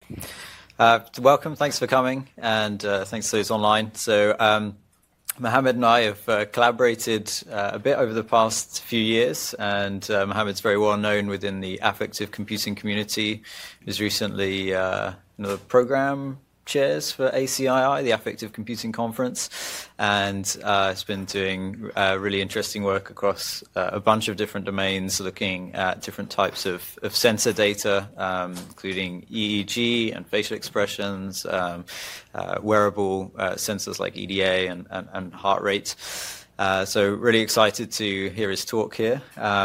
Welcome, thanks for coming, and thanks to those online. So Mohammed and I have collaborated a bit over the past few years, and Mohammed's very well known within the affective computing community. He was recently the program chairs for ACII, the Affective Computing Conference, and has been doing really interesting work across a bunch of different domains, looking at different types of sensor data, including EEG and facial expressions, wearable sensors like EDA and heart rate. So really excited to hear his talk here,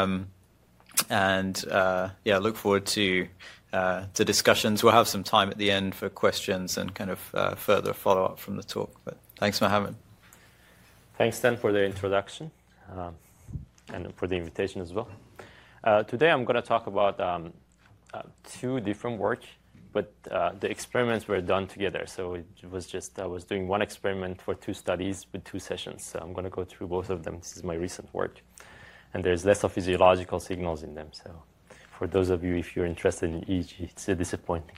look forward to discussions. We'll have some time at the end for questions and kind of further follow-up from the talk. But thanks, Mohammed. Thanks, Dan, for the introduction and for the invitation as well. Today I'm going to talk about two different work, but the experiments were done together. So it was just I was doing one experiment for two studies with two sessions. So I'm going to go through both of them. This is my recent work. And there's less of physiological signals in them. So for those of you, if you're interested in EEG, it's disappointing.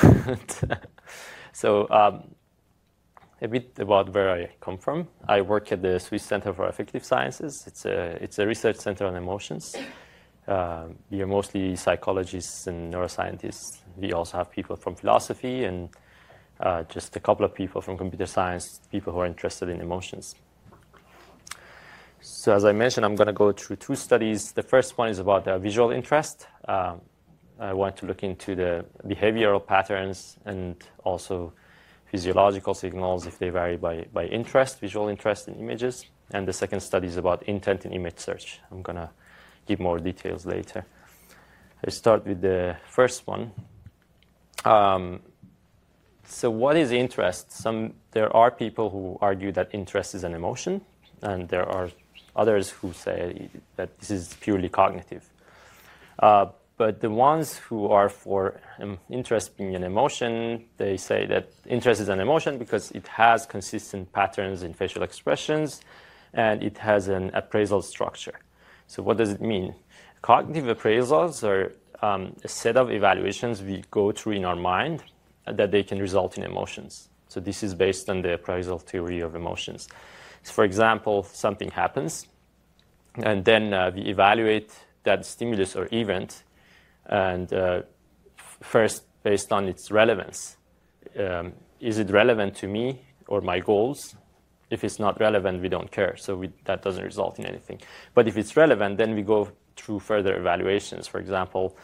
So a bit about where I come from. I work at the Swiss Center for Affective Sciences. It's a research center on emotions. We are mostly psychologists and neuroscientists. We also have people from philosophy and just a couple of people from computer science, people who are interested in emotions. So as I mentioned, I'm going to go through two studies. The first one is about visual interest. I want to look into the behavioral patterns and also physiological signals if they vary by interest, visual interest in images. And the second study is about intent in image search. I'm going to give more details later. I start with the first one. So what is interest? There are people who argue that interest is an emotion, and there are others who say that this is purely cognitive. But the ones who are for interest being an emotion, they say that interest is an emotion because it has consistent patterns in facial expressions and it has an appraisal structure. So what does it mean? Cognitive appraisals are a set of evaluations we go through in our mind that they can result in emotions. So this is based on the appraisal theory of emotions. So for example, something happens, and then we evaluate that stimulus or event, and first based on its relevance. Is it relevant to me or my goals? If it's not relevant, we don't care, so that doesn't result in anything. But if it's relevant, then we go through further evaluations. For example,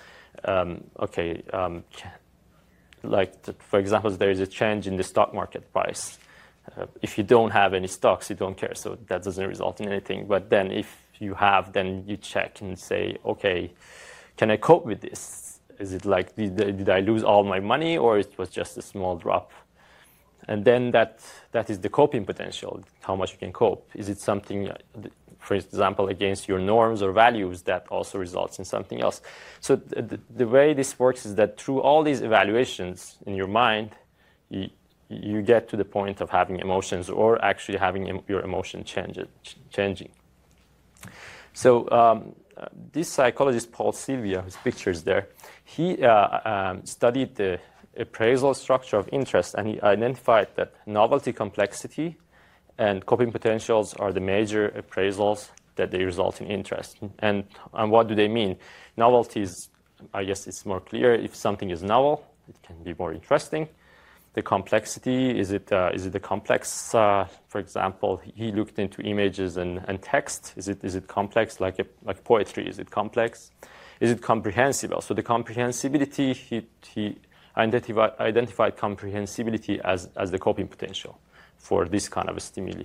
for example, there is a change in the stock market price. If you don't have any stocks, you don't care, so that doesn't result in anything. But then if you have, then you check and say, okay, can I cope with this? Is it like, did I lose all my money, or it was just a small drop? And then that is the coping potential, how much you can cope. Is it something, for example, against your norms or values that also results in something else? So the way this works is that through all these evaluations in your mind, you get to the point of having emotions or actually having your emotion changing. So this psychologist, Paul Sylvia, whose picture is there, he studied the appraisal structure of interest, and he identified that novelty complexity and coping potentials are the major appraisals that they result in interest. And what do they mean? Novelty is, I guess it's more clear. If something is novel, it can be more interesting. The complexity, is it a complex, for example, he looked into images and text. Is it complex like poetry? Is it complex? Is it comprehensible? So the comprehensibility, he identified comprehensibility as the coping potential for this kind of a stimuli.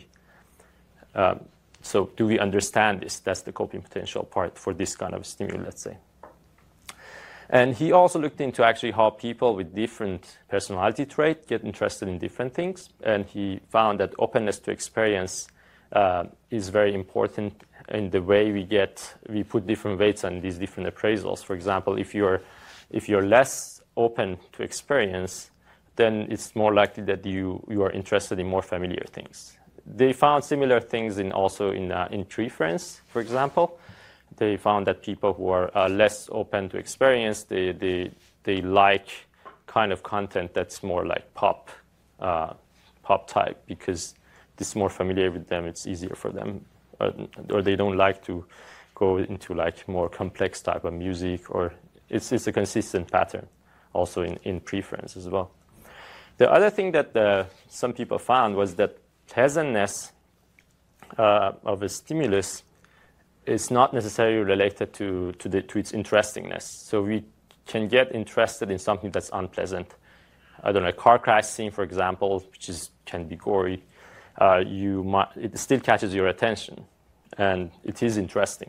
So do we understand this? That's the coping potential part for this kind of stimuli, let's say. And he also looked into actually how people with different personality traits get interested in different things. And he found that openness to experience is very important in the way we put different weights on these different appraisals. For example, if you're less open to experience, then it's more likely that you are interested in more familiar things. They found similar things in preference, for example. They found that people who are less open to experience, they like kind of content that's more like pop type, because it's more familiar with them, it's easier for them, or they don't like to go into like more complex type of music, or it's a consistent pattern also in preference as well. The other thing that some people found was that pleasantness of a stimulus is not necessarily related to its interestingness. So we can get interested in something that's unpleasant. I don't know, a car crash scene, for example, which can be gory. It still catches your attention, and it is interesting.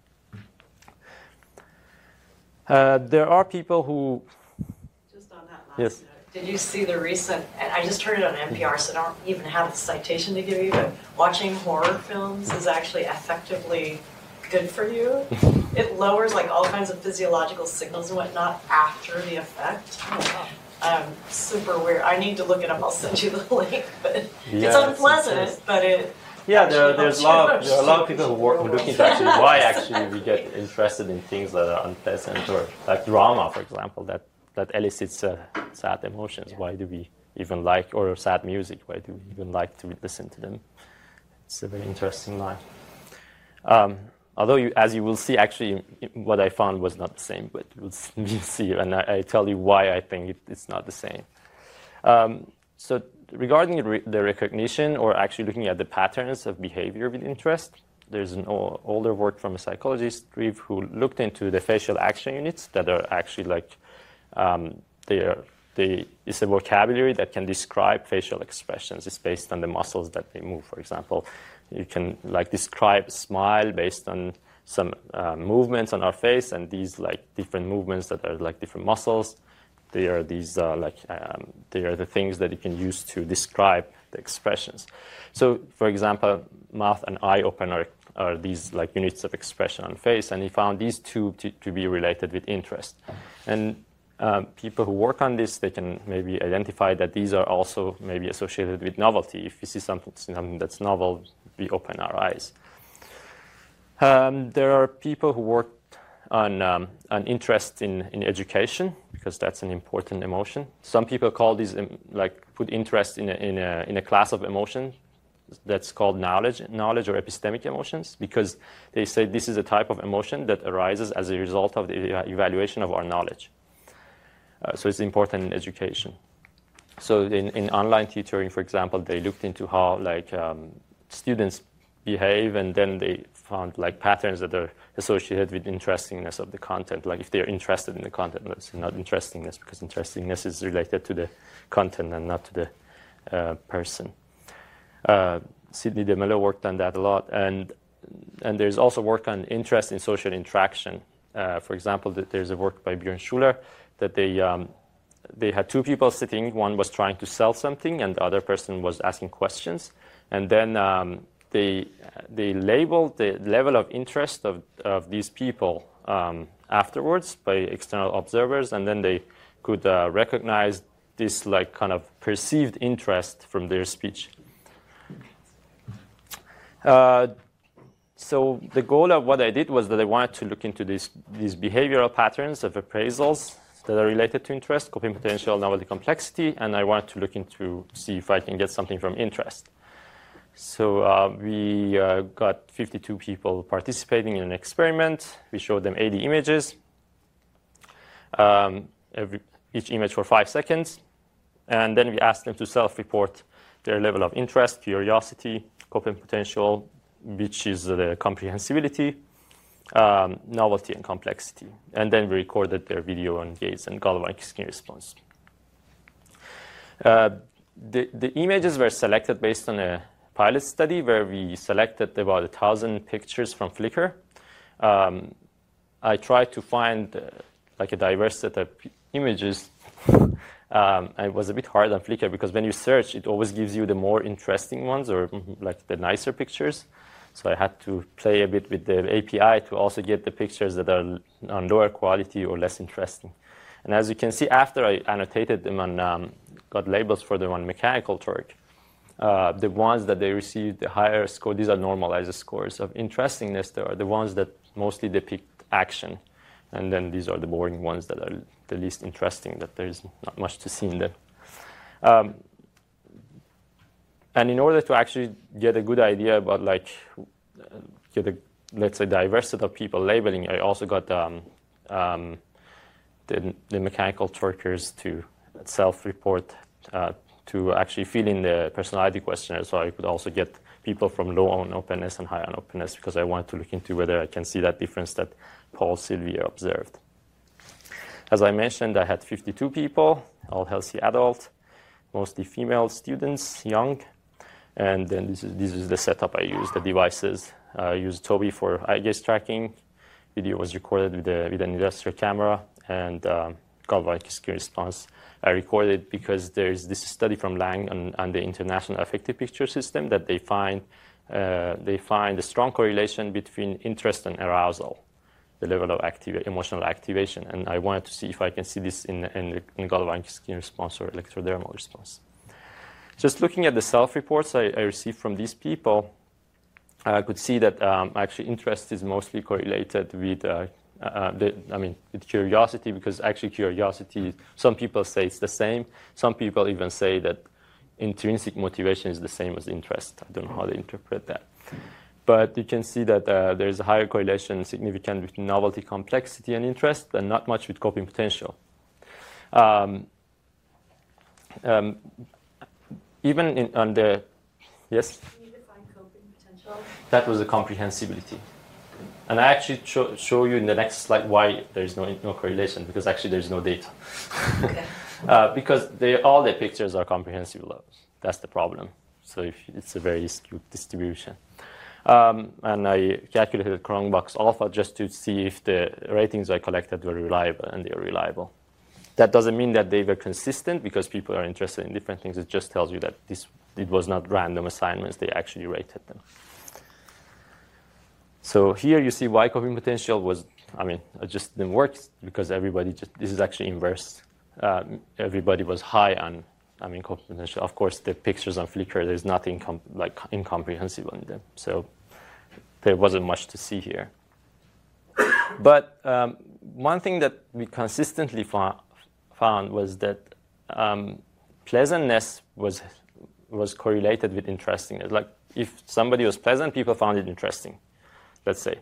There are people who... Just on that last note, did you see the recent, and I just heard it on NPR, so I don't even have the citation to give you, but watching horror films is actually effectively good for you. It lowers like all kinds of physiological signals and whatnot after the effect. Super weird. I need to look it up. I'll send you the link. But it's unpleasant, but it... Yeah, there are a lot of people who look into actually why actually we get interested in things that are unpleasant, or like drama, for example, that elicits sad emotions. Why do we even like, or sad music, why do we even like to listen to them? It's a very interesting line. Although, as you will see, actually, what I found was not the same, but we'll see, and I tell you why I think it's not the same. So regarding the recognition, or actually looking at the patterns of behavior with interest, there's an older work from a psychologist, Reeve, who looked into the facial action units that are actually like, it's a vocabulary that can describe facial expressions. It's based on the muscles that they move, for example. You can like describe smile based on some movements on our face, and these like different movements that are like different muscles. They are these they are the things that you can use to describe the expressions. So, for example, mouth and eye opener are these like units of expression on face, and he found these two to be related with interest. And people who work on this, they can maybe identify that these are also maybe associated with novelty. If we see something that's novel, we open our eyes. There are people who work on interest in education, because that's an important emotion. Some people call these put interest in a class of emotion that's called knowledge or epistemic emotions, because they say this is a type of emotion that arises as a result of the evaluation of our knowledge. So it's important in education. So in online tutoring, for example, they looked into how students behave, and then they found like patterns that are associated with interestingness of the content. Like if they're interested in the content, let's say, not interestingness, because interestingness is related to the content and not to the person. Sidney DeMello worked on that a lot, and there's also work on interest in social interaction. For example, there's a work by Björn Schuler that they had two people sitting. One was trying to sell something, and the other person was asking questions. And then they labeled the level of interest of these people afterwards by external observers, and then they could recognize this like kind of perceived interest from their speech. So the goal of what I did was that I wanted to look into these behavioral patterns of appraisals that are related to interest, coping potential, novelty, complexity, and I wanted to look into see if I can get something from interest. So we got 52 people participating in an experiment. We showed them 80 images, each image for 5 seconds, and then we asked them to self-report their level of interest, curiosity, coping potential, which is the comprehensibility, novelty, and complexity. And then we recorded their video on gaze and galvanic skin response. The images were selected based on a pilot study where we selected about 1,000 pictures from Flickr. I tried to find like a diverse set of images. It was a bit hard on Flickr because when you search, it always gives you the more interesting ones or like the nicer pictures. So I had to play a bit with the API to also get the pictures that are on lower quality or less interesting. And as you can see, after I annotated them and got labels for them on Mechanical Turk, the ones that they received the higher score, these are normalized scores of interestingness, they are the ones that mostly depict action. And then these are the boring ones that are the least interesting, that there's not much to see in them. And in order to actually get a good idea about get a, let's say, diverse set of people labeling, I also got the mechanical Turkers to self-report to actually fill in the personality questionnaire, so I could also get people from low on openness and high on openness, because I wanted to look into whether I can see that difference that Paul Sylvier observed. As I mentioned, I had 52 people, all healthy adult, mostly female students, young. And then this is the setup I used, the devices. I used Tobii for eye gaze tracking. Video was recorded with an industrial camera, and galvanic skin response I recorded because there's this study from Lang on the International Affective Picture System that they find a strong correlation between interest and arousal, the level of emotional activation. And I wanted to see if I can see this in galvanic skin response or electrodermal response. Just looking at the self-reports I received from these people, I could see that actually interest is mostly correlated with with curiosity, because actually curiosity, some people say it's the same. Some people even say that intrinsic motivation is the same as interest. I don't know how they interpret that. But you can see that there's a higher correlation significant between novelty, complexity, and interest, and not much with coping potential. Even on the, yes? Can you define coping potential? That was the comprehensibility. And I actually show you in the next slide why there's no correlation, because actually there's no data. Okay. Because all the pictures are comprehensible. That's the problem. So it's a very skewed distribution. And I calculated Cronbach's alpha just to see if the ratings I collected were reliable, and they are reliable. That doesn't mean that they were consistent, because people are interested in different things. It just tells you that it was not random assignments. They actually rated them. So here you see why coping potential was, it just didn't work, because this is actually inverse. Everybody was high on, coping potential. Of course, the pictures on Flickr, there's nothing incomprehensible in them. So there wasn't much to see here. But one thing that we consistently found was that pleasantness was correlated with interestingness. Like if somebody was pleasant, people found it interesting, let's say.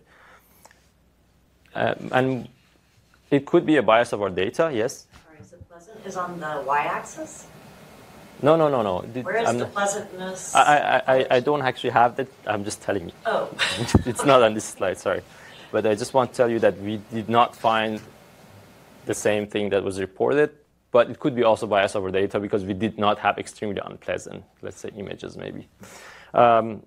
And it could be a bias of our data, yes? Sorry, is it pleasant? Is on the y-axis? No. Where is the pleasantness? I don't actually have that. I'm just telling you. Oh. It's not on this slide, sorry. But I just want to tell you that we did not find the same thing that was reported, but it could be also bias over data, because we did not have extremely unpleasant, let's say, images maybe. And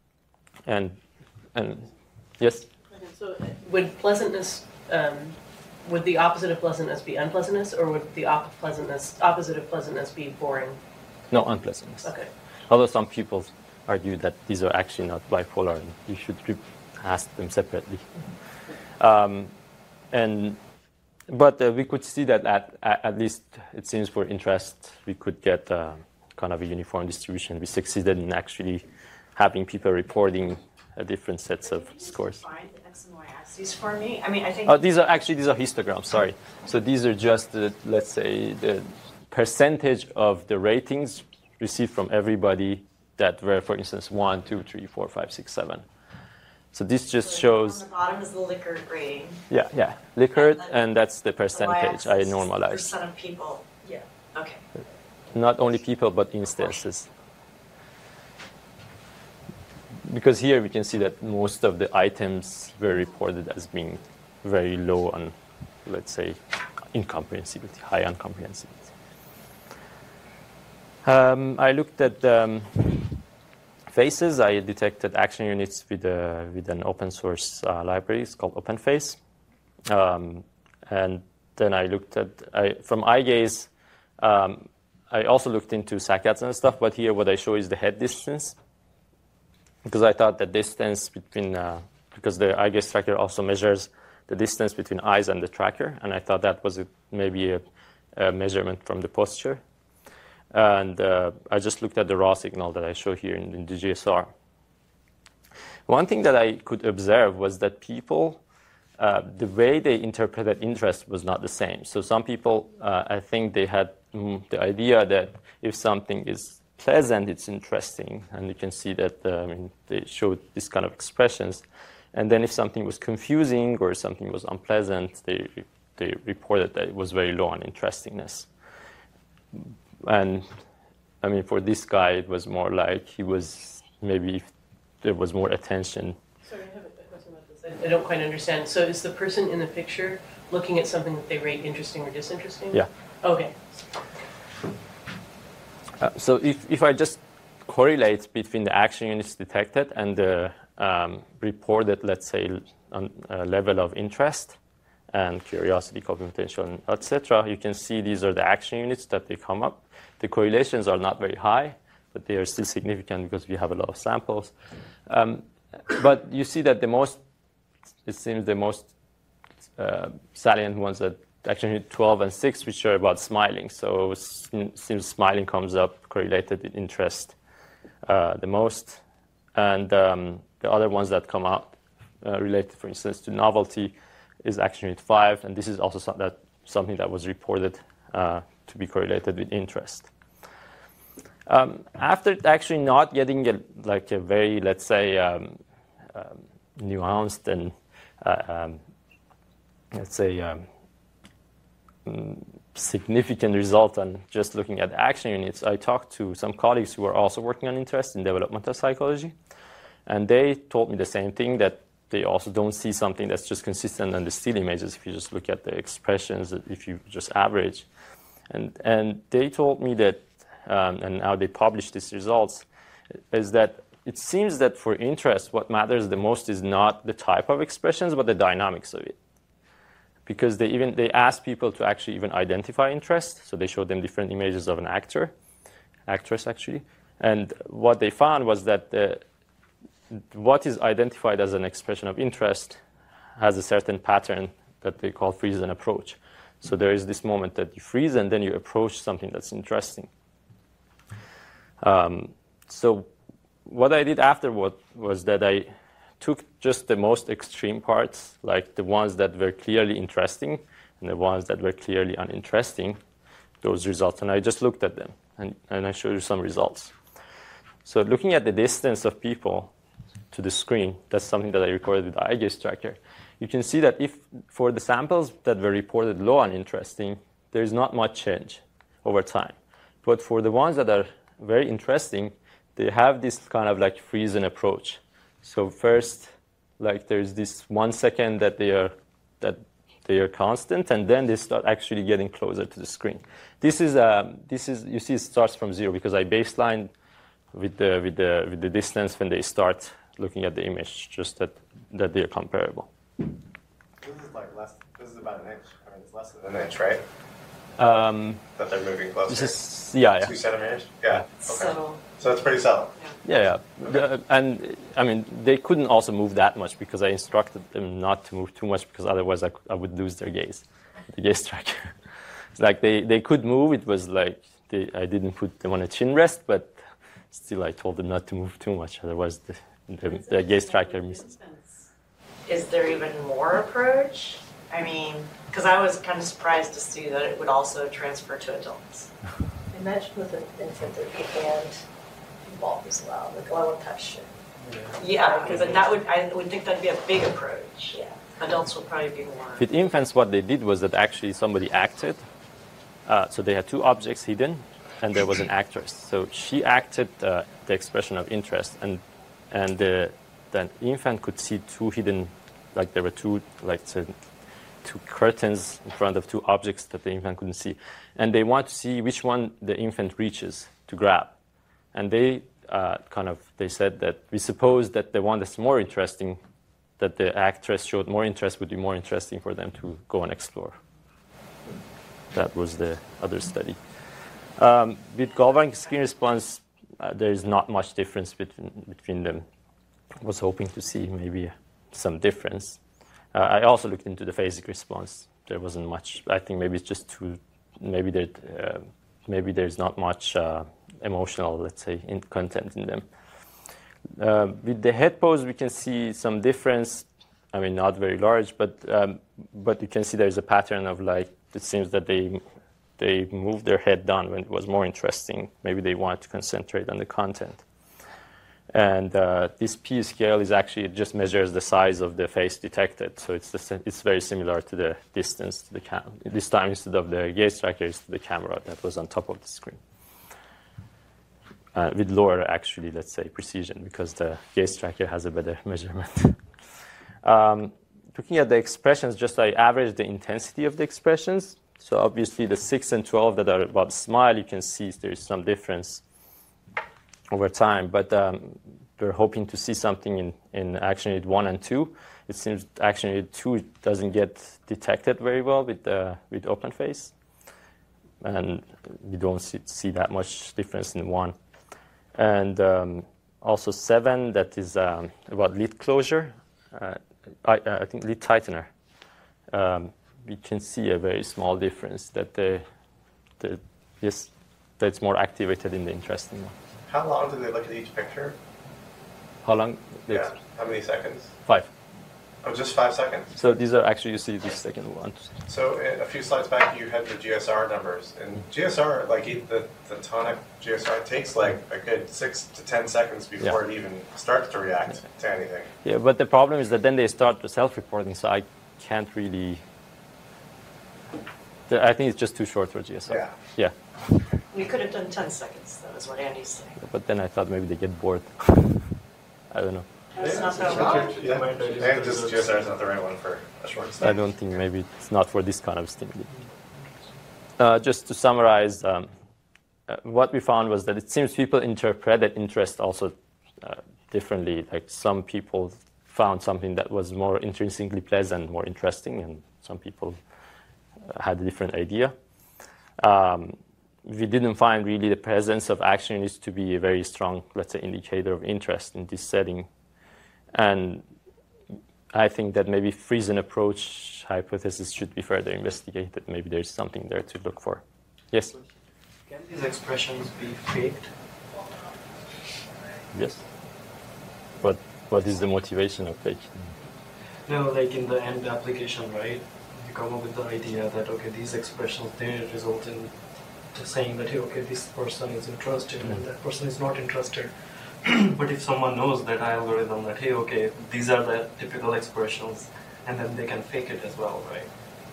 yes? Okay, so would pleasantness, would the opposite of pleasantness be unpleasantness, or would the opposite of pleasantness be boring? No, unpleasantness. Okay. Although some people argue that these are actually not bipolar, and you should ask them separately. But we could see that at least it seems for interest, we could get kind of a uniform distribution. We succeeded in actually having people reporting different sets of scores. Can you define the X and Y axes for me? I think... Oh, these are histograms, sorry. So these are just, let's say, the percentage of the ratings received from everybody that were, for instance, 1, 2, 3, 4, 5, 6, 7. So this just shows... On the bottom is the Likert rating. Yeah. Likert, and that's the percentage I normalized. Percent of people. Yeah. Okay. Not only people, but instances. Because here we can see that most of the items were reported as being very low on, let's say, incomprehensibility, high incomprehensibility. I looked at faces. I detected action units with an open source library. It's called OpenFace. And then I looked at, from eye gaze, I also looked into saccades and stuff, but here what I show is the head distance. Because I thought the distance between, because the eye gaze tracker also measures the distance between eyes and the tracker, and I thought that was maybe a measurement from the posture. And I just looked at the raw signal that I show here in the GSR. One thing that I could observe was that people the way they interpreted interest was not the same. So some people, I think they had the idea that if something is pleasant, it's interesting, and you can see that they showed this kind of expressions. And then if something was confusing or something was unpleasant, they reported that it was very low on interestingness. And I mean, for this guy, it was more like he was maybe there was more attention. Sorry, I have a question about this. I don't quite understand. So is the person in the picture looking at something that they rate interesting or disinteresting? Yeah. Okay. So if I just correlate between the action units detected and the reported, let's say, level of interest and curiosity, coping potential, etc., you can see these are the action units that they come up. The correlations are not very high, but they are still significant because we have a lot of samples. But you see that it seems the most salient ones that action unit 12 and 6, which are about smiling. So it seems smiling comes up correlated with interest the most. And the other ones that come out related, for instance, to novelty is action unit 5. And this is also something that was reported to be correlated with interest. After actually not getting a very, let's say, nuanced and, let's say, significant result on just looking at action units, I talked to some colleagues who are also working on interest in developmental psychology. And they told me the same thing, that they also don't see something that's just consistent on the still images if you just look at the expressions, if you just average. And they told me that, and now they publish these results, is that it seems that for interest, what matters the most is not the type of expressions, but the dynamics of it. Because they asked people to actually even identify interest. So they showed them different images of an actress actually. And what they found was that what is identified as an expression of interest has a certain pattern that they call freeze and approach. So there is this moment that you freeze and then you approach something that's interesting. So what I did afterward was that I took just the most extreme parts, like the ones that were clearly interesting and the ones that were clearly uninteresting, those results, and I just looked at them, and I showed you some results. So looking at the distance of people to the screen, that's something that I recorded with the eye gaze tracker. You can see that if for the samples that were reported low uninteresting, there's not much change over time. But for the ones that are very interesting, they have this kind of like freeze and approach. So first, like there's this 1 second that they are constant, and then they start actually getting closer to the screen. This is you see it starts from 0 because I baseline with the distance when they start looking at the image, just that they are comparable. This is like less. This is about an inch. I mean, it's less than an inch, right? That they're moving closer. This is, yeah. 2 centimeters. Yeah. Okay. Subtle. So it's pretty subtle. Yeah. And I mean, they couldn't also move that much because I instructed them not to move too much because otherwise I would lose their gaze, the gaze tracker. It's like they could move. It was like I didn't put them on a chin rest, but still I told them not to move too much. Otherwise the gaze tracker misses. Is there even more approach? I mean, because I was kind of surprised to see that it would also transfer to adults. Imagine with an infant that the hand involved as well, like, oh, I won't touch it. Yeah, but I would think that'd be a big approach. Yeah. Adults will probably be more. With infants, what they did was that actually somebody acted. So they had 2 objects hidden, and there was an actress. So she acted the expression of interest, and the infant could see 2 hidden, like there were 2 curtains in front of 2 objects that the infant couldn't see. And they want to see which one the infant reaches to grab. And they they said that we suppose that the one that's more interesting, that the actress showed more interest, would be more interesting for them to go and explore. That was the other study. With galvanic screen response, there is not much difference between them. I was hoping to see maybe some difference. I also looked into the phasic response. There wasn't much. I think maybe it's just maybe there's not much emotional, let's say, content in them. With the head pose, we can see some difference. I mean, not very large, but you can see there's a pattern of like, it seems that they moved their head down when it was more interesting. Maybe they wanted to concentrate on the content. And this P scale is actually, it just measures the size of the face detected. So it's very similar to the distance to the camera. This time, instead of the gaze tracker, it's to the camera that was on top of the screen. With lower, actually, let's say, precision, because the gaze tracker has a better measurement. Looking at the expressions, just I average the intensity of the expressions. So obviously, the 6 and 12 that are about smile, you can see there is some difference over time, but we're hoping to see something in action unit 1 and 2. It seems action unit 2 doesn't get detected very well with open face, and we don't see that much difference in 1. And also 7, that is about lid closure. I think lid tightener. We can see a very small difference that that's more activated in the interesting one. How long do they look at each picture? How long? Yeah. How many seconds? 5. Oh, just 5 seconds? So these are actually, you see the second one. So a few slides back, you had the GSR numbers. And GSR, like the tonic GSR, takes like a good 6 to 10 seconds before it even starts to react to anything. Yeah, but the problem is that then they start the self-reporting, so I can't really... I think it's just too short for GSR. Yeah. We could have done 10 seconds, that was what Andy's saying. But then I thought maybe they get bored. I don't know. That's not that wrong. And just GSR is not the right one for a short study. I don't think maybe it's not for this kind of stimuli. Just to summarize, what we found was that it seems people interpreted interest also differently. Like some people found something that was more intrinsically pleasant, more interesting, and some people had a different idea. We didn't find really the presence of action units to be a very strong, let's say, indicator of interest in this setting. And I think that maybe Friesen approach hypothesis should be further investigated. Maybe there's something there to look for. Yes? Can these expressions be faked? Yes. But what is the motivation of faking? No, like in the end application, right? You come up with the idea that, okay, these expressions, they result in saying that, hey, okay, this person is interested and that person is not interested. But if someone knows that algorithm, that, hey, okay, these are the typical expressions, and then they can fake it as well, right?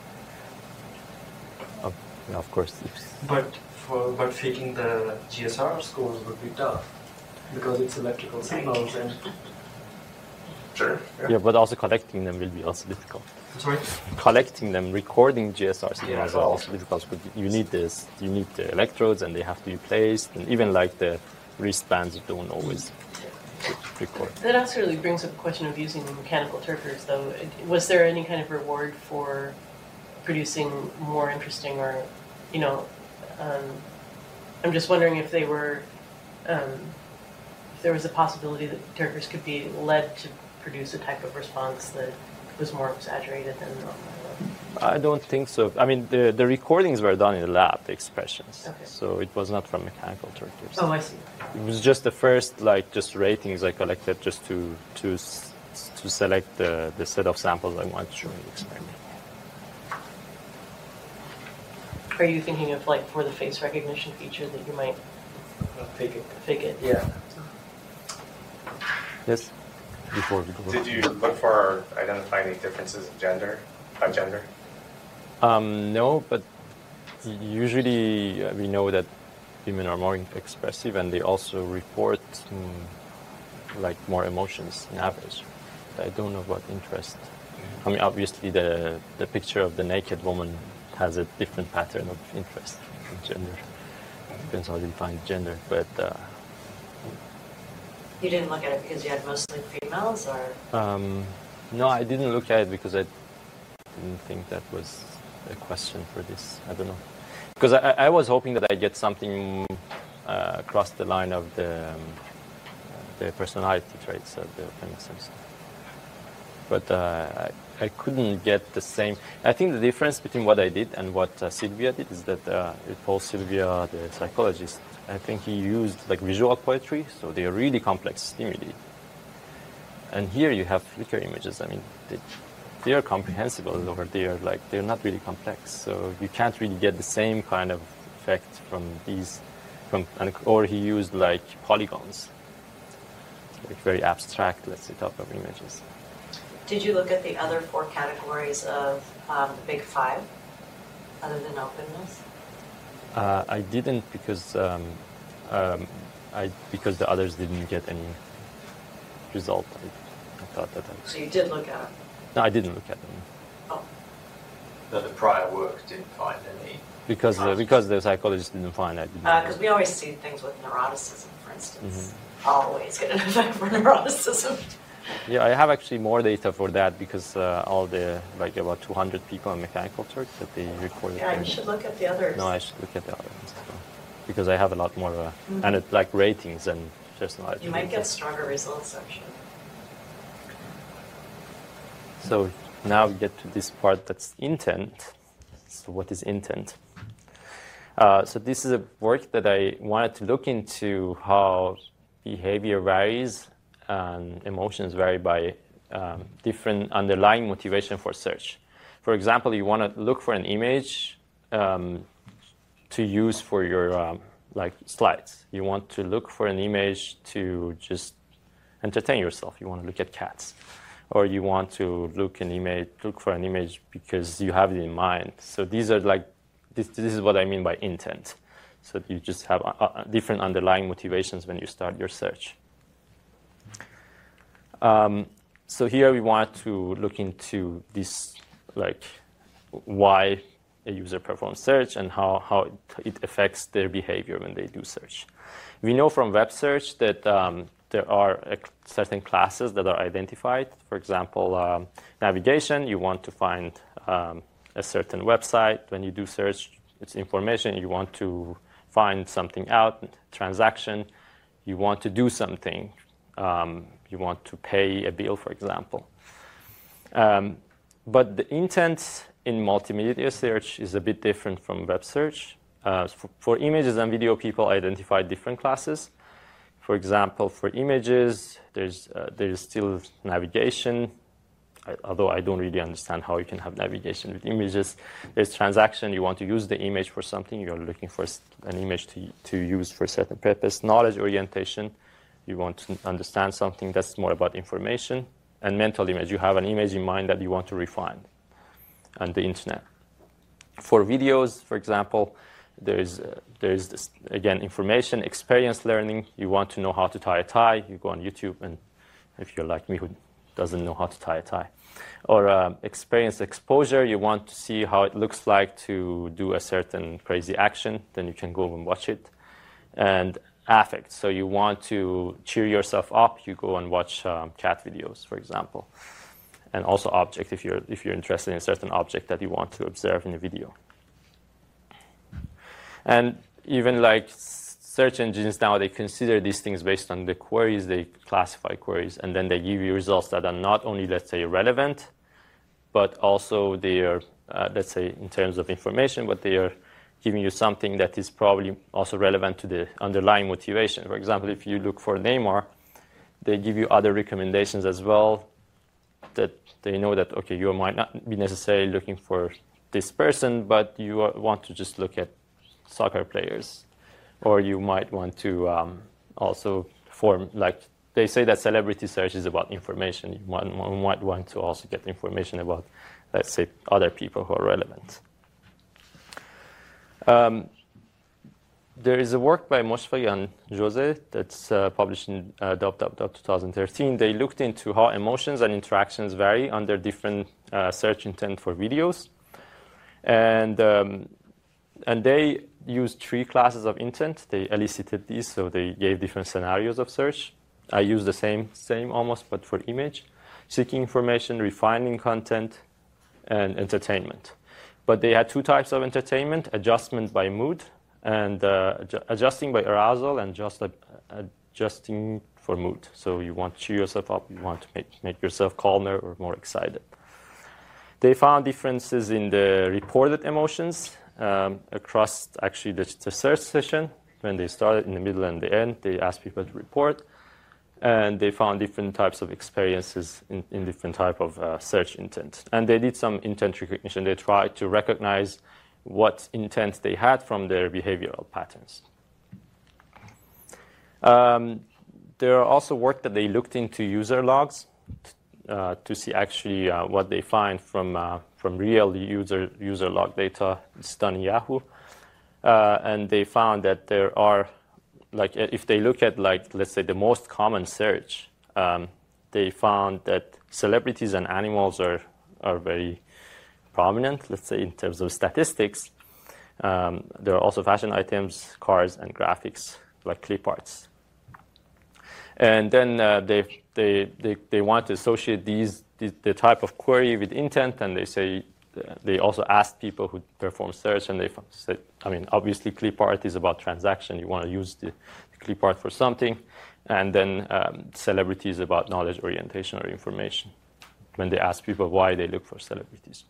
Of course. But faking the GSR scores would be tough because it's electrical signals and. Sure. Yeah, but also collecting them will be also difficult. Sorry? Collecting them, recording GSR signals are also difficult. But you need this. You need the electrodes, and they have to be placed, and even like the wristbands don't always record. That also really brings up the question of using mechanical turkers, though. Was there any kind of reward for producing more interesting, or, you know, I'm just wondering if they were, if there was a possibility that turkers could be led to produce a type of response that was more exaggerated than normal. I don't think so. I mean, the recordings were done in the lab, the expressions. Okay. So it was not from mechanical turkers. Oh, I see. It was just the first, like, just ratings I collected just to select the set of samples I want to show in the experiment. Are you thinking of, like, for the face recognition feature that you might Fake it. fake it? Yeah. Yes? Before we go. Did you look for or identify any differences in gender, by gender? No, but usually we know that women are more expressive, and they also report like more emotions in average. I don't know what interest. I mean, obviously the picture of the naked woman has a different pattern of interest in gender. Depends how you define gender, but. You didn't look at it because you had mostly females, or? No, I didn't look at it because I didn't think that was a question for this. I don't know. Because I was hoping that I'd get something across the line of the personality traits of the feminisms. But I couldn't get the same. I think the difference between what I did and what Sylvia did is that Paul Sylvia, the psychologist, I think he used like visual poetry, so they are really complex stimuli. And here you have Flickr images. I mean, they are comprehensible over there. Like, they're not really complex. So you can't really get the same kind of effect from these. Or he used like polygons, like very abstract, let's say, type of images. Did you look at the other 4 categories of the big 5, other than openness? I didn't because because the others didn't get any result. I thought that. So you did look at them? No, I didn't look at them. Oh. But the prior work didn't find any. Because the psychologist didn't find it. Because we always see things with neuroticism, for instance. Always get an effect for neuroticism. Yeah, I have actually more data for that because all the, like about 200 people in Mechanical Turk that they recorded. Yeah, you should look at the others. No, I should look at the others as well. Because I have a lot more, and it's like ratings and personalized. You might get stronger results, actually. So now we get to this part that's intent. So what is intent? So this is a work that I wanted to look into how behavior varies and emotions vary by different underlying motivation for search. For example, you want to look for an image to use for your like slides. You want to look for an image to just entertain yourself. You want to look at cats. Or you want to look for an image because you have it in mind. So these are like, this is what I mean by intent. So you just have different underlying motivations when you start your search. So here we want to look into this, like why a user performs search and how it affects their behavior when they do search. We know from web search that there are certain classes that are identified. For example, navigation, you want to find a certain website. When you do search, it's information. You want to find something out. Transaction, you want to do something. You want to pay a bill, for example. But the intent in multimedia search is a bit different from web search. For images and video, people identify different classes. For example, for images, there's still navigation, although I don't really understand how you can have navigation with images. There's transaction. You want to use the image for something. You're looking for an image to use for a certain purpose. Knowledge orientation. You want to understand something that's more about information. And mental image. You have an image in mind that you want to refine on the internet. For videos, for example, there's this, again, information, experience learning. You want to know how to tie a tie. You go on YouTube, and if you're like me who doesn't know how to tie a tie. Or experience exposure. You want to see how it looks like to do a certain crazy action. Then you can go and watch it. And affect. So you want to cheer yourself up. You go and watch cat videos, for example. And also object, if you're interested in a certain object that you want to observe in a video. And even like search engines now, they consider these things based on the queries. They classify queries, and then they give you results that are not only, let's say, relevant, but also they are, let's say, in terms of information, but they are giving you something that is probably also relevant to the underlying motivation. For example, if you look for Neymar, they give you other recommendations as well that they know that, okay, you might not be necessarily looking for this person, but you want to just look at soccer players. Or you might want to also form, like, they say that celebrity search is about information. You might want to also get information about, let's say, other people who are relevant. There is a work by Moshfegh and Jose that's published in Dub 2013. They looked into how emotions and interactions vary under different search intent for videos. And they used 3 classes of intent. They elicited these, so they gave different scenarios of search. I used the same almost, but for image. Seeking information, refining content, and entertainment. But they had 2 types of entertainment: adjustment by mood, and adjusting by arousal, and just adjusting for mood. So you want to cheer yourself up, you want to make yourself calmer or more excited. They found differences in the reported emotions across actually the search session. When they started, in the middle and the end, they asked people to report. And they found different types of experiences in different type of search intent. And they did some intent recognition. They tried to recognize what intent they had from their behavioral patterns. There are also work that they looked into user logs to see actually what they find from real user log data. It's done in Yahoo. And they found that there are, like, if they look at, like, let's say the most common search, they found that celebrities and animals are very prominent, let's say, in terms of statistics. There are also fashion items, cars, and graphics, like clip arts. And then they want to associate the type of query with intent, and they also asked people who perform search, and they said, I mean, obviously clip art is about transaction. You want to use the clip art for something. And then celebrity is about knowledge orientation or information, when they ask people why they look for celebrities.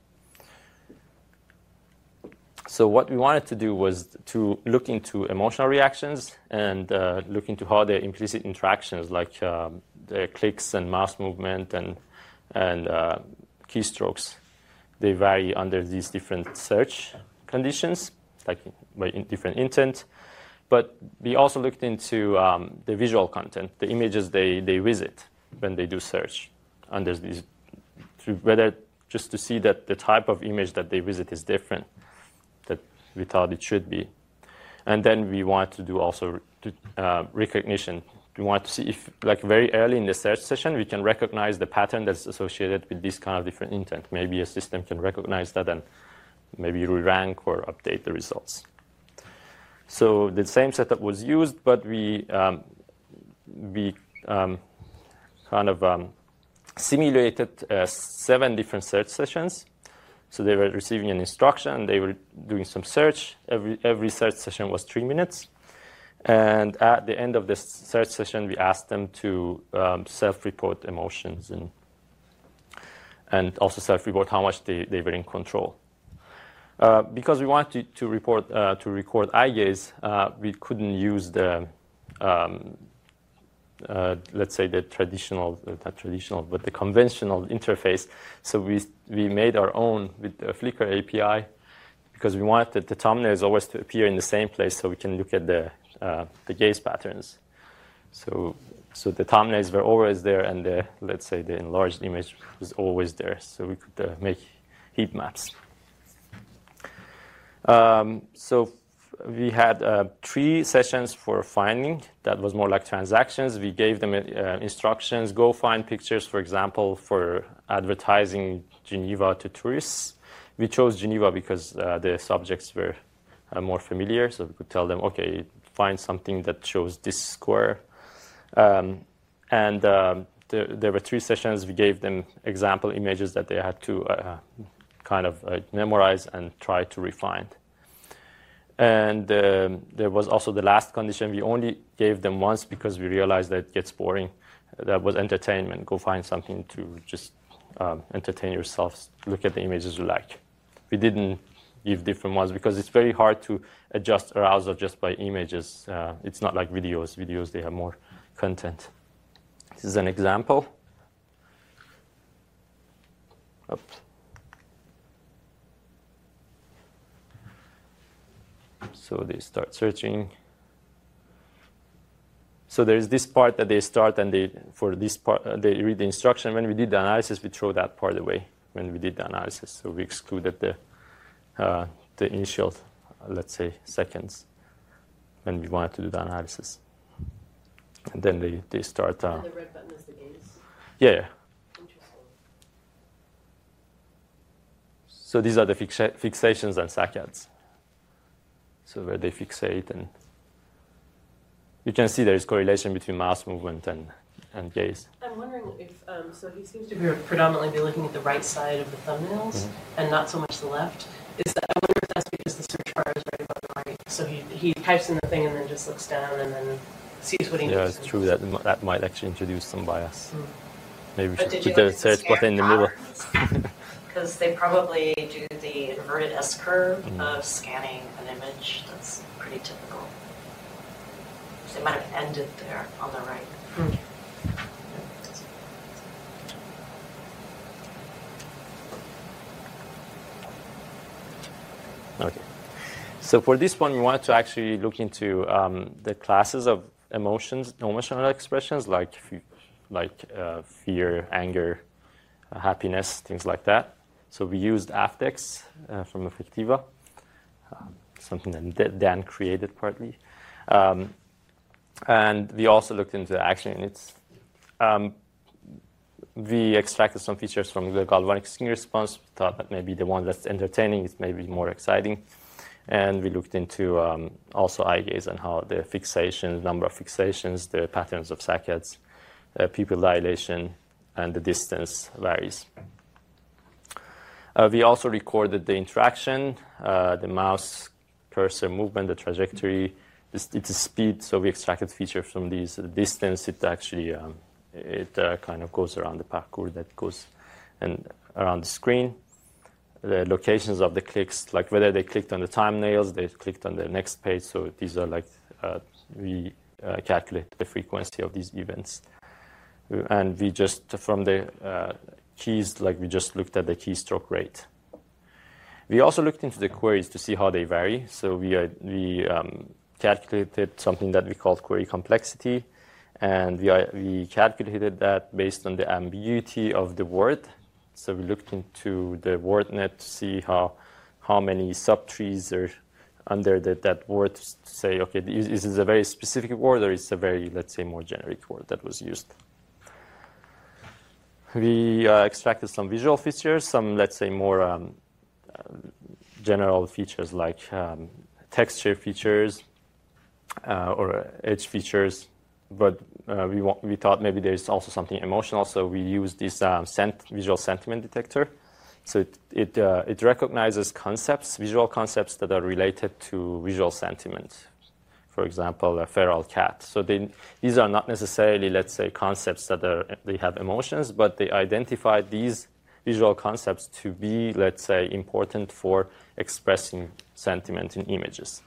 So what we wanted to do was to look into emotional reactions and look into how their implicit interactions, like the clicks and mouse movement and keystrokes, they vary under these different search conditions, like by different intent. But we also looked into the visual content, the images they visit when they do search under these, whether just to see that the type of image that they visit is different that we thought it should be. And then we want to do also recognition. We want to see if, like very early in the search session, we can recognize the pattern that's associated with this kind of different intent. Maybe a system can recognize that and maybe re-rank or update the results. So the same setup was used, but we simulated 7 different search sessions. So they were receiving an instruction, and they were doing some search. Every search session was 3 minutes. And at the end of the search session, we asked them to self-report emotions and also self-report how much they were in control. Because we wanted to record eye gaze, we couldn't use the let's say the not traditional, but the conventional interface. So we made our own with the Flickr API, because we wanted the thumbnails always to appear in the same place, so we can look at the gaze patterns. So the thumbnails were always there, and let's say the enlarged image was always there. So we could make heat maps. So we had 3 sessions for finding. That was more like transactions. We gave them instructions, go find pictures, for example, for advertising Geneva to tourists. We chose Geneva because the subjects were more familiar, so we could tell them, okay, find something that shows this square. There were 3 sessions. We gave them example images that they had to kind of memorize and try to refine. And there was also the last condition. We only gave them once because we realized that it gets boring. That was entertainment. Go find something to just entertain yourself. Look at the images you like. We didn't give different ones because it's very hard to adjust arousal just by images. It's not like videos. Videos, they have more content. This is an example. Oops. So they start searching. So there's this part that they start, and for this part they read the instruction. When we did the analysis, we throw that part away. When we did the analysis, so we excluded the initial, let's say, seconds when we wanted to do the analysis. And then they start. And the red button is the gaze. Yeah. Interesting. So these are the fixations and saccades. So where they fixate, and you can see there is correlation between mouse movement and gaze. I'm wondering if, so he seems to predominantly be looking at the right side of the thumbnails and not so much the left. I wonder if that's because the search bar is right above the right. So he types in the thing and then just looks down and then sees what he needs. Yeah, it's true that might actually introduce some bias. Maybe we But should did put you the search button in the middle. Because they probably do the inverted S-curve of scanning an image. That's pretty typical. So they might have ended there on the right. Okay. So for this one, we wanted to actually look into the classes of emotions, emotional expressions like fear, anger, happiness, things like that. So we used Affdex from Affectiva, something that Dan created partly. And we also looked into the action units. We extracted some features from the galvanic skin response. We thought that maybe the one that's entertaining is maybe more exciting. And we looked into also eye gaze and how the fixations, number of fixations, the patterns of saccades, pupil dilation, and the distance varies. We also recorded the interaction, the mouse cursor movement, the trajectory, its speed. So we extracted features from these. The distance, it actually kind of goes around the parkour that goes and around the screen. The locations of the clicks, like whether they clicked on the thumbnails, they clicked on the next page. So these are like, we calculate the frequency of these events. And we just, from the keys, like we just looked at the keystroke rate. We also looked into the queries to see how they vary. So we calculated something that we called query complexity. And we calculated that based on the ambiguity of the word. So we looked into the word net to see how many subtrees are under that word to say, okay, is this a very specific word or is it a very, let's say, more generic word that was used? We extracted some visual features, some, let's say, more general features like texture features or edge features. But we thought maybe there's also something emotional, so we used this visual sentiment detector. So it recognizes concepts, visual concepts that are related to visual sentiment. For example, a feral cat. So these are not necessarily, let's say, concepts that they have emotions, but they identify these visual concepts to be, let's say, important for expressing sentiment in images.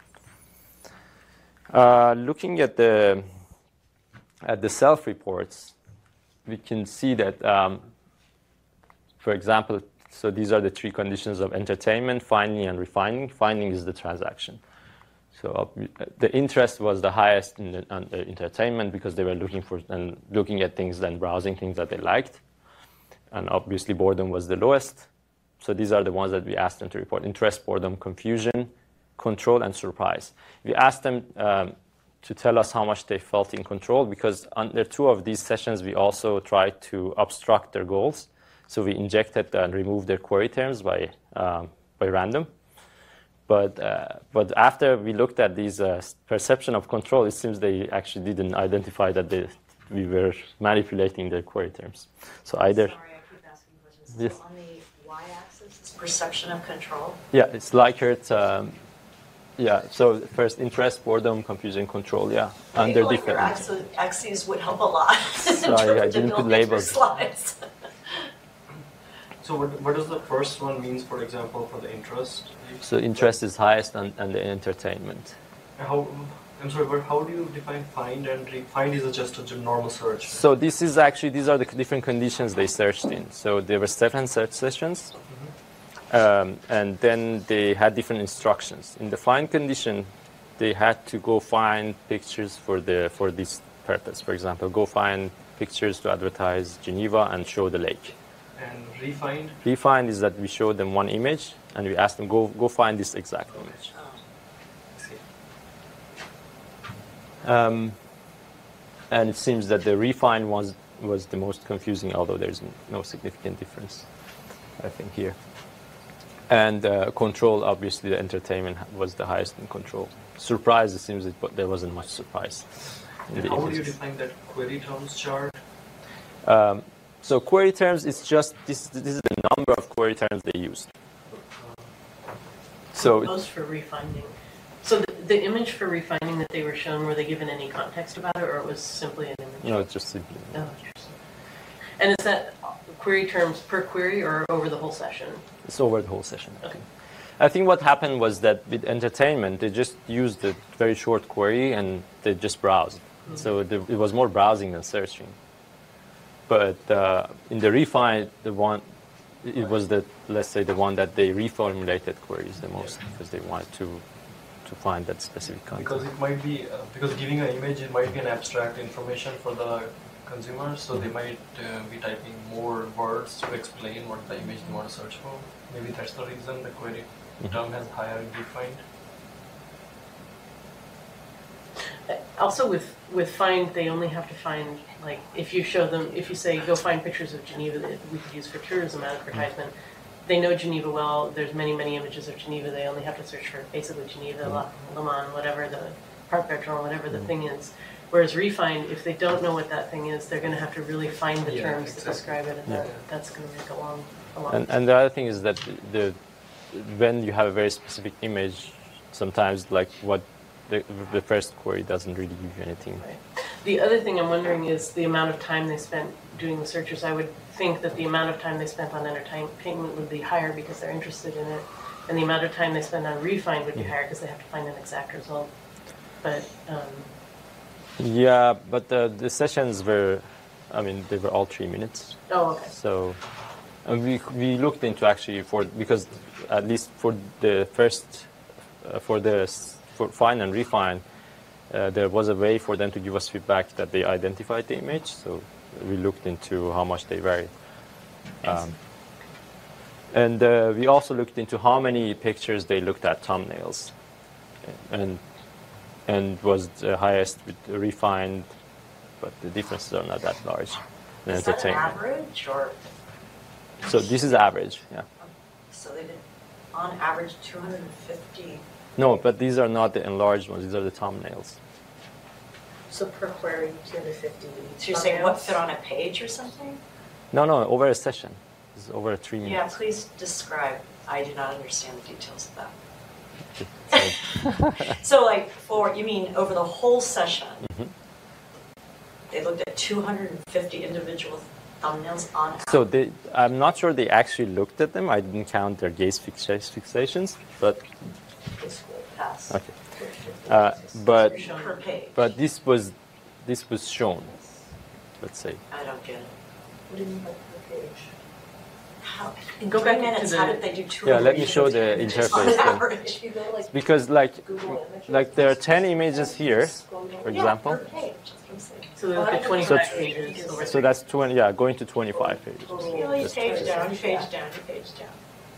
Looking at the self-reports, we can see that, for example, so these are the three conditions of entertainment, finding, and refining. Finding is the transaction. So the interest was the highest in the entertainment because they were looking at things and browsing things that they liked. And obviously boredom was the lowest. So these are the ones that we asked them to report: interest, boredom, confusion, control, and surprise. We asked them to tell us how much they felt in control, because under two of these sessions, we also tried to obstruct their goals. So we injected and removed their query terms by random. But after we looked at these perception of control, it seems they actually didn't identify that we were manipulating their query terms. So either... Sorry, I keep asking questions. Yes. So on the y-axis, it's perception of control? Yeah, it's Likert. Yeah, so first interest, boredom, confusion, control, yeah. Under like different. your axes would help a lot. Sorry, I didn't put labels. Slides. So what does the first one means, for example, for the interest? So interest is highest and the entertainment. I'm sorry, but how do you define find and find? Is just a normal search? So these are the different conditions they searched in. So there were 7 search sessions. And then they had different instructions. In the find condition, they had to go find pictures for this purpose. For example, go find pictures to advertise Geneva and show the lake. And refind? Refind is that we show them one image and we ask them, go find this exact image. And it seems that the refind was the most confusing, although there's no significant difference, I think, here. And control, obviously, the entertainment was the highest in control. Surprise, it seems but there wasn't much surprise. How would you define that query terms chart? So query terms, it's just, this is the number of query terms they used. So Those for refining. So the image for refining that they were shown, were they given any context about it, or it was simply an image? no, it's just simply. Oh, interesting. And is that query terms per query or over the whole session? It's over the whole session. Okay. I think what happened was that with entertainment, they just used a very short query and they just browsed. Mm-hmm. So it was more browsing than searching. But in the refine, it was the, let's say, the one that they reformulated queries the most because they wanted to find that specific content. Because it might be, because giving an image, it might be an abstract information for the consumer, so they might be typing more words to explain what the image they want to search for. Maybe that's the reason the query term has higher defined. Also with find, they only have to find, like, if you show them, if you say, go find pictures of Geneva that we could use for tourism advertisement, they know Geneva well, there's many, many images of Geneva, they only have to search for basically Geneva, Le Mans, whatever the, Parc Bertrand, whatever the thing is. Whereas Refind, if they don't know what that thing is, they're gonna have to really find the terms that describe it, and that's gonna make a long And the other thing is that when you have a very specific image, sometimes like what the first query doesn't really give you anything. Right. The other thing I'm wondering is the amount of time they spent doing the searches. I would think that the amount of time they spent on entertainment would be higher because they're interested in it, and the amount of time they spend on Refind would be higher because they have to find an exact result. But yeah, but the sessions were, I mean, they were all 3 minutes. oh, okay. So we looked into actually because at least for the first for find and refine, there was a way for them to give us feedback that they identified the image. So we looked into how much they varied. And we also looked into how many pictures they looked at thumbnails, and was the highest with the refined, but the differences are not that large. Is that an average or? So this is average, yeah. So they did, on average, 250. No, but these are not the enlarged ones. These are the thumbnails. So per query, 250. So you're saying what fit on a page or something? No, over a session. This is over 3 minutes. Yeah, please describe. I do not understand the details of that. So like you mean over the whole session, they looked at 250 individual thumbnails on average? So I'm not sure they actually looked at them. I didn't count their gaze fixations, but This will pass. okay. Per page. But this was shown. Let's say. I don't get it. What do you mean by per page? How, in Go 3 back into minutes, the- how did they do 200? Yeah, let me show the images interface on then. average? If you go like Because like Google Images, there are 10 images here, scroll down. for example. Yeah, per page, that's what I'm saying. So they look at 25 pages over So that's 20. Yeah, going to 25 pages. You know, you page down, you page down, you page down.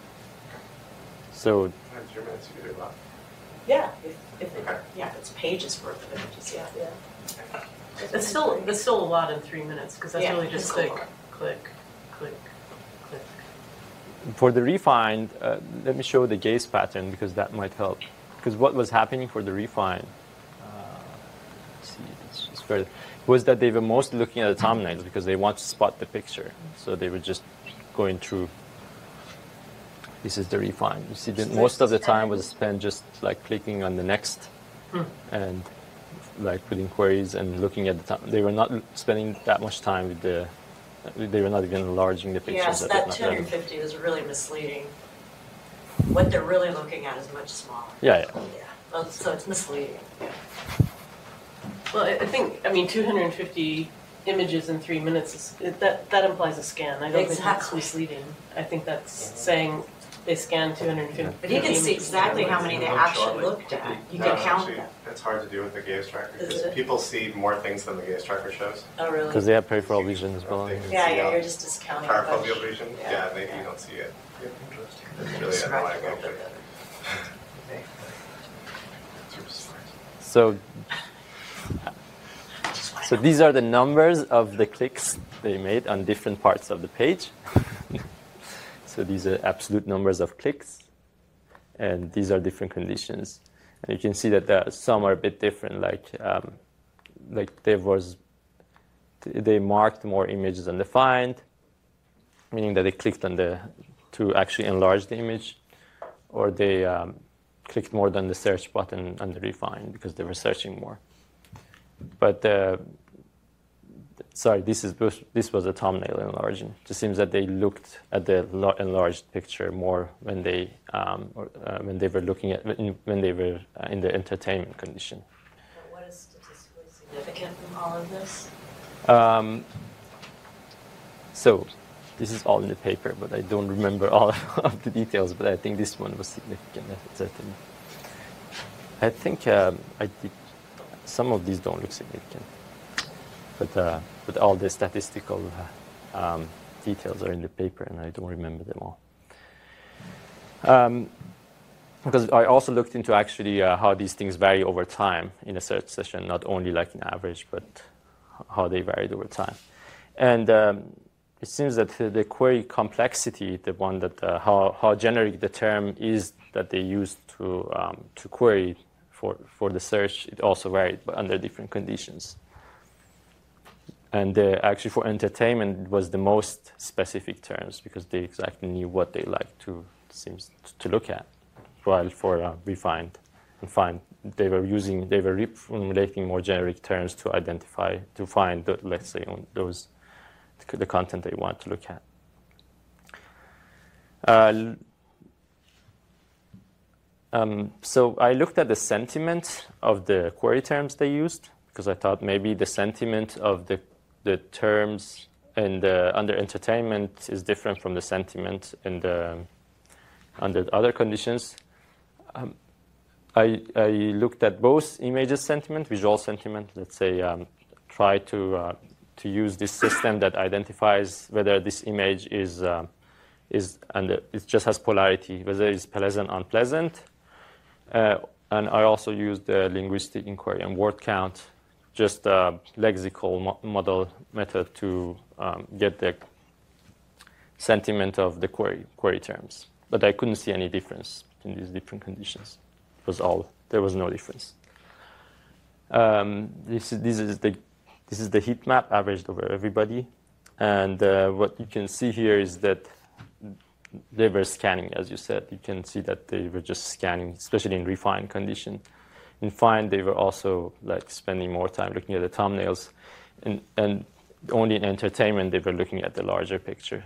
So 3 minutes, you could do a lot. Yeah, if Okay. it's pages worth of images, yeah. Yeah. It's still a lot in 3 minutes because that's Yeah, really just it's a click, lot. click, click, click. for the refined, let me show the gaze pattern because that might help. Because what was happening for the refine, let's see, it's just further, was that they were mostly looking at the thumbnails because they want to spot the picture. So they were just going through. This is the refine. You see that most of the time was spent just like clicking on the next and like putting queries and looking at the time. They were not spending that much time with the. They were not even enlarging the pictures. Yes, are that not relevant. 250 is really misleading. What they're really looking at is much smaller. Yeah. Yeah, well, so it's misleading. Well, I think, 250 images in 3 minutes, that implies a scan. I don't think that's Exactly. misleading. I think that's saying they scanned 250. But you can see exactly how many they actually looked at. You can count actually, them. it's hard to do with the gaze tracker Is because it? people see more things than the gaze tracker shows. Oh, really? Because they have peripheral vision as well. They can Yeah, see yeah, out you're just discounting a bunch. Parafoveal vision, Yeah. yeah, you don't see it. It's really Describe annoying it a little actually. bit better. Super smart. So these are the numbers of the clicks they made on different parts of the page. So these are absolute numbers of clicks, and these are different conditions. And you can see that some are a bit different. Like they marked more images on the find, meaning that they clicked on to actually enlarge the image, or they clicked more than the search button on the refine because they were searching more. But sorry, this was a thumbnail enlarging. It just seems that they looked at the enlarged picture more when they were looking at when they were in the entertainment condition. But what is statistically significant in all of this? So this is all in the paper, but I don't remember all of the details. But I think this one was significant. Certainly. I think I did. Some of these don't look significant, but all the statistical details are in the paper, and I don't remember them all. Because I also looked into actually how these things vary over time in a search session, not only like an average, but how they varied over time. And it seems that the query complexity, the one that how generic the term is that they use to query for the search, it also varied under different conditions. And actually for entertainment, it was the most specific terms because they exactly knew what they liked to look at. While for refined and find, they were reformulating more generic terms to find, let's say, the content they want to look at. So I looked at the sentiment of the query terms they used because I thought maybe the sentiment of the terms under entertainment is different from the sentiment under other conditions. I looked at both images sentiment, visual sentiment. Let's say try to use this system that identifies whether this image is and it just has polarity, whether it's pleasant, unpleasant. And I also used the linguistic inquiry and word count, just a lexical model method to get the sentiment of the query terms. But I couldn't see any difference in these different conditions. There was no difference. This is the heat map averaged over everybody, and what you can see here is that they were scanning, as you said. You can see that they were just scanning, especially in refined condition. In fine, they were also like spending more time looking at the thumbnails, and only in entertainment they were looking at the larger picture.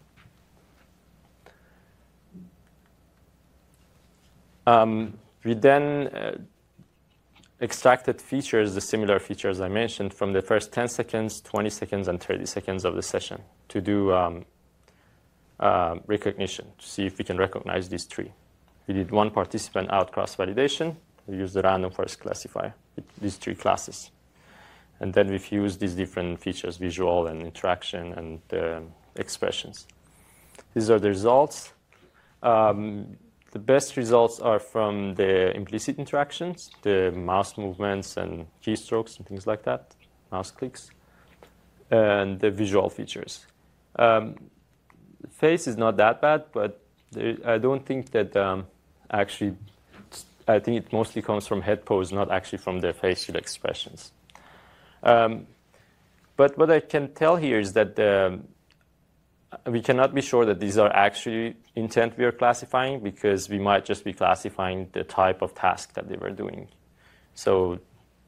We then extracted features, the similar features I mentioned, from the first 10 seconds, 20 seconds, and 30 seconds of the session to do recognition, to see if we can recognize these three. We did one participant out cross-validation. We used the random forest classifier with these three classes. And then we've used these different features, visual and interaction and expressions. These are the results. The best results are from the implicit interactions, the mouse movements and keystrokes and things like that, mouse clicks, and the visual features. The face is not that bad, but I don't think that actually, I think it mostly comes from head pose, not actually from the facial expressions. But what I can tell here is that we cannot be sure that these are actually intent we are classifying, because we might just be classifying the type of task that they were doing. So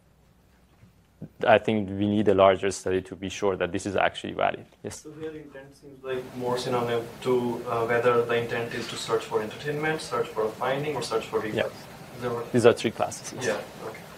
I think we need a larger study to be sure that this is actually valid. Yes? So their intent seems like more synonym to whether the intent is to search for entertainment, search for a finding, or search for results. Yeah. These are three classes. Yes. Yeah, okay.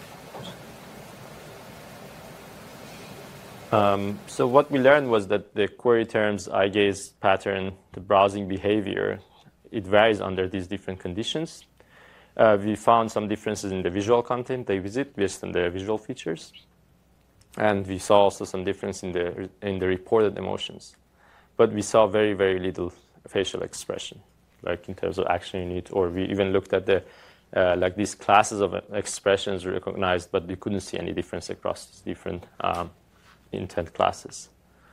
So what we learned was that the query terms, eye gaze pattern, the browsing behavior, it varies under these different conditions. We found some differences in the visual content they visit based on the visual features. And we saw also some difference in the reported emotions. But we saw very, very little facial expression, like in terms of action unit, or we even looked at the like these classes of expressions recognized, but we couldn't see any difference across these different intent classes.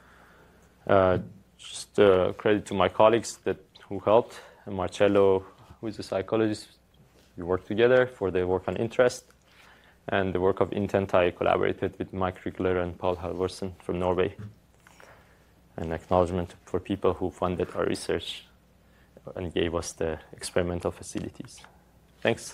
Just credit to my colleagues who helped, and Marcello, who is a psychologist. We worked together for the work on interest, and the work of intent I collaborated with Mike Riegler and Paul Halvorsen from Norway. An acknowledgement for people who funded our research and gave us the experimental facilities. Thanks.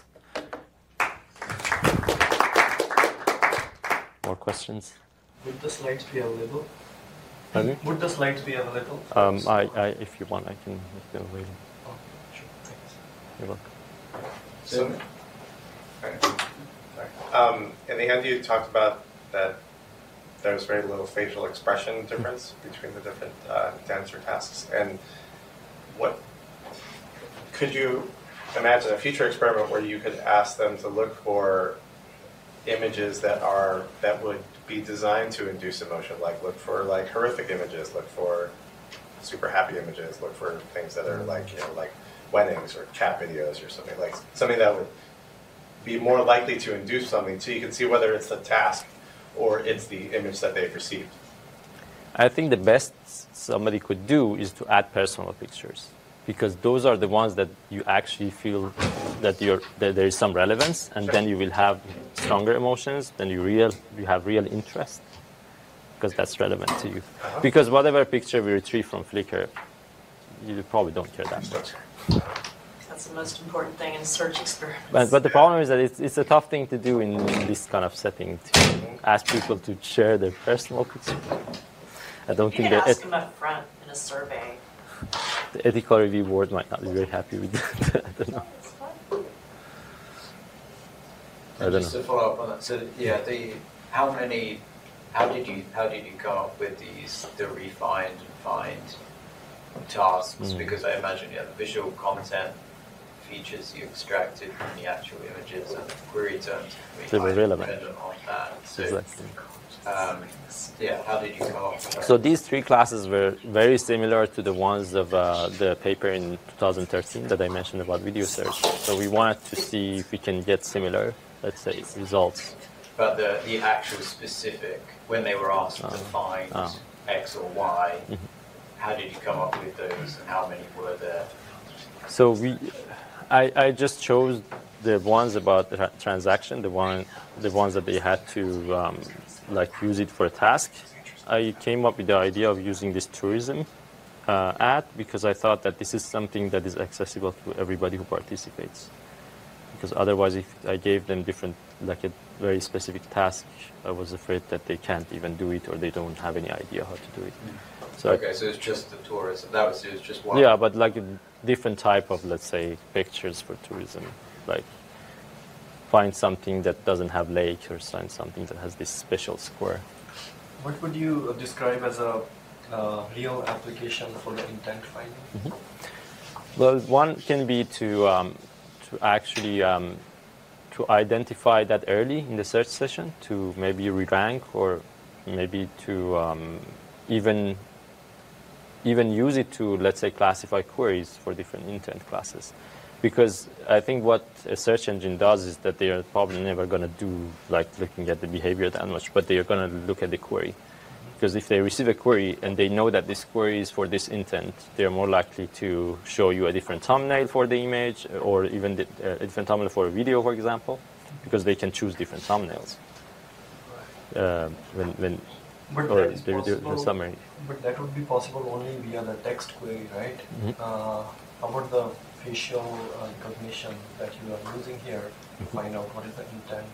More questions? Would the slides be available? Pardon? Would the slides be available? If you want, I can make them available. Oh, sure. Thanks. You're welcome. So, in the end, you talked about that there's very little facial expression difference between the different intents or tasks. And what could you imagine a future experiment where you could ask them to look for images that would be designed to induce emotion, like look for like horrific images, look for super happy images, look for things that are like, you know, like weddings or cat videos or something, like something that would be more likely to induce something, so you can see whether it's the task or it's the image that they've received. I think the best somebody could do is to add personal pictures, because those are the ones that you actually feel that there is some relevance, and then you will have stronger emotions, then you have real interest, because that's relevant to you. Because whatever picture we retrieve from Flickr, you probably don't care that much. That's the most important thing in search experiments. But the problem is that it's a tough thing to do in this kind of setting, to ask people to share their personal picture. I don't You think can that ask them up front in a survey. the ethical review board might not be very happy with that. I don't know. Just to follow up on that, so yeah, how did you come up with the refined and find tasks? Because I imagine the visual content features you extracted from the actual images and query terms They were relevant. dependent on that. So, Exactly. how did you come up with that? So these three classes were very similar to the ones of the paper in 2013 that I mentioned about video search. So we wanted to see if we can get similar, let's say, results. But the actual specific, when they were asked to find X or Y, how did you come up with those and how many were there? So I just chose the ones about the transaction, the ones that they had to use it for a task. I came up with the idea of using this tourism ad because I thought that this is something that is accessible to everybody who participates. Because otherwise, if I gave them a very specific task, I was afraid that they can't even do it or they don't have any idea how to do it. So Okay, so it's just the tourism. It was just one. yeah, but like a different type of, let's say, pictures for tourism. Like find something that doesn't have lake or find something that has this special square. What would you describe as a real application for the intent finding? Well, one can be to actually to identify that early in the search session, to maybe re-rank or maybe to even use it to, let's say, classify queries for different intent classes. Because I think what a search engine does is that they are probably never going to do looking at the behavior that much, but they are going to look at the query. Because if they receive a query and they know that this query is for this intent, they're more likely to show you a different thumbnail for the image or even a different thumbnail for a video, for example, because they can choose different thumbnails. The summary. But that would be possible only via the text query, right? How about the facial recognition that you are using here to find out what is the intent?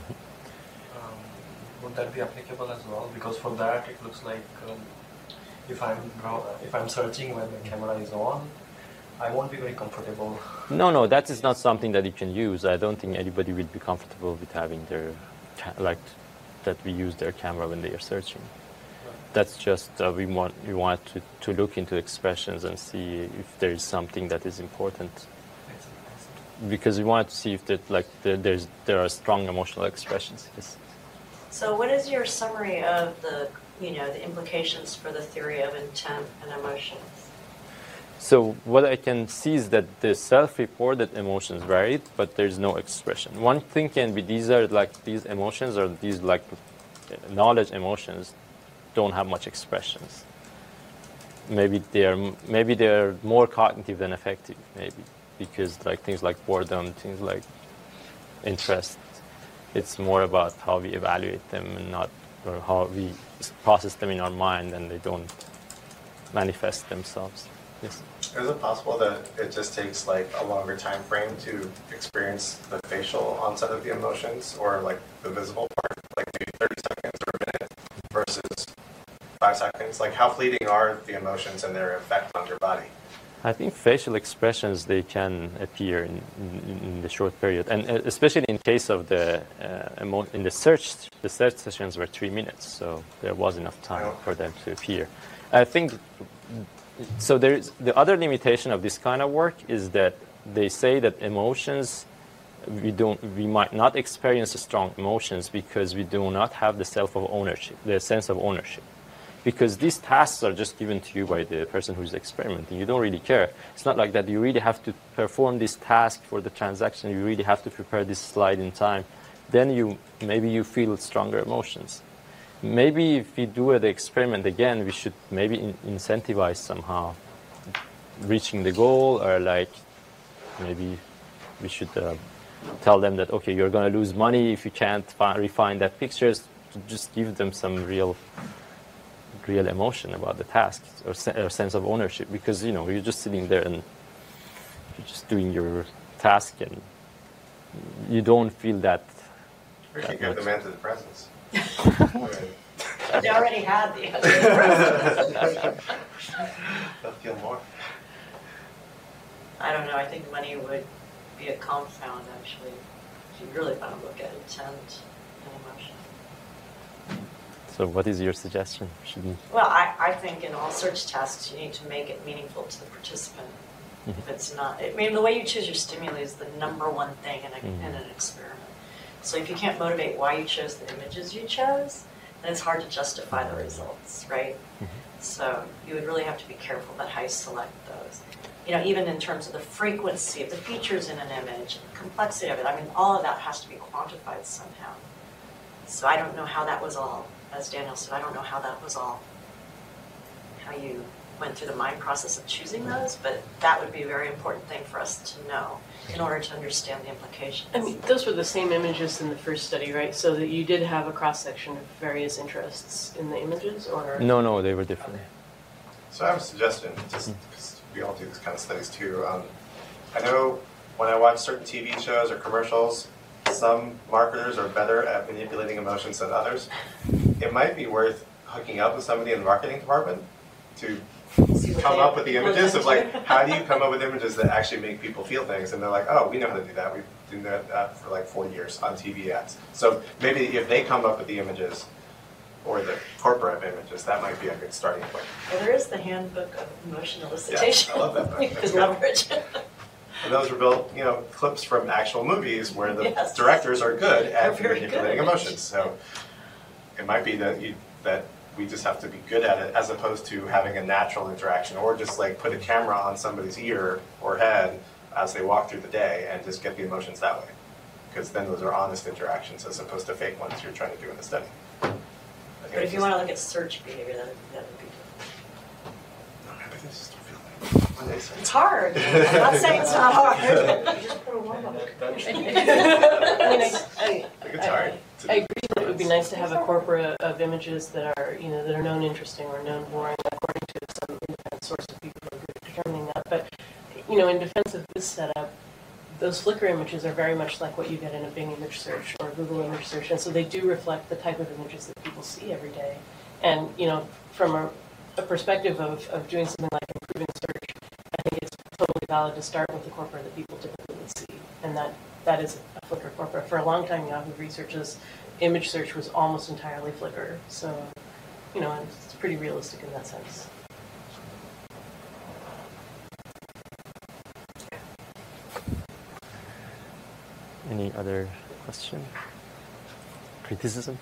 Would that be applicable as well? Because for that, it looks like if I'm searching when the camera is on, I won't be very comfortable. No, that is not something that you can use. I don't think anybody will be comfortable with having their that we use their camera when they are searching. That's just we want to look into expressions and see if there is something that is important. Because we want to see if there are strong emotional expressions. Yes. So what is your summary of the implications for the theory of intent and emotions? So what I can see is that the self-reported emotions varied, but there's no expression. One thing can be these emotions or these knowledge emotions don't have much expressions. Maybe they're more cognitive than affective, maybe, because things like boredom, things like interest, it's more about how we evaluate them and or how we process them in our mind, and they don't manifest themselves. Yes. Is it possible that it just takes a longer time frame to experience the facial onset of the emotions or the visible part, maybe 30 seconds or a minute versus 5 seconds? How fleeting are the emotions and their effect on your body? I think facial expressions, they can appear in the short period, and especially in case of in the search sessions were 3 minutes, so there was enough time for them to appear. I think so. The other limitation of this kind of work is that they say that emotions, we might not experience strong emotions because we do not have the sense of ownership. Because these tasks are just given to you by the person who's experimenting. You don't really care. It's not like that you really have to perform this task for the transaction. You really have to prepare this slide in time. Then maybe you feel stronger emotions. Maybe if we do the experiment again, we should maybe incentivize somehow reaching the goal, or like maybe we should tell them that, okay, you're going to lose money if you can't refine that pictures. Just give them some real emotion about the task, or sense of ownership, because you're just sitting there and you're just doing your task and you don't feel that. We should give them antidepressants. They already had the antidepressants. They'll feel more. I don't know. I think money would be a confound, actually, if you really want to look at intent and emotion. So what is your suggestion? Well, I think in all search tasks, you need to make it meaningful to the participant. If it's not, I mean, the way you choose your stimuli is the number one thing in an experiment. So if you can't motivate why you chose the images you chose, then it's hard to justify the results, right? So you would really have to be careful about how you select those. Even in terms of the frequency of the features in an image, the complexity of it, I mean, all of that has to be quantified somehow. So I don't know how that was all, as Daniel said, I don't know how that was all, how you went through the mind process of choosing those, but that would be a very important thing for us to know in order to understand the implications. I mean, those were the same images in the first study, right? So that you did have a cross-section of various interests in the images, or? No, they were different. Okay. So I have a suggestion, just because we all do this kind of studies too. I know when I watch certain TV shows or commercials, some marketers are better at manipulating emotions than others. It might be worth hooking up with somebody in the marketing department to come up with the images of like, how do you come up with images that actually make people feel things? And they're like, oh, we know how to do that. We've been doing that for like 4 years on TV ads. So maybe if they come up with the images, or the corporate images, that might be a good starting point. Well, there is the handbook of emotion elicitation. Yeah, I love that book. You could leverage it. And those were built, clips from actual movies where the Yes. directors are good at They're very manipulating good. emotions. So it might be that we just have to be good at it, as opposed to having a natural interaction, or just like put a camera on somebody's ear or head as they walk through the day and just get the emotions that way. Because then those are honest interactions as opposed to fake ones you're trying to do in a study. But if you want to look at search behavior, that would be different. It's hard. I'm not saying it's not hard. You just put a warm-up. I It's hard. I agree that it would be nice to have a corpora of images that are, that are known interesting or known boring, according to some independent source of people who are good at determining that. But, in defense of this setup, those Flickr images are very much like what you get in a Bing image search or Google image search, and so they do reflect the type of images that people see every day. And, from a perspective of doing something like improving search, I think it's totally valid to start with the corpora that people typically would see, and that is a Flickr corpora. For a long time, Yahoo Research's image search was almost entirely Flickr, so, it's pretty realistic in that sense. Any other question? Criticism?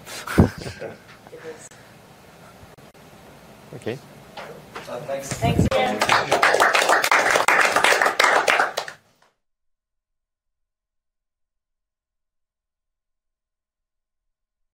Okay. Thanks. Thanks again.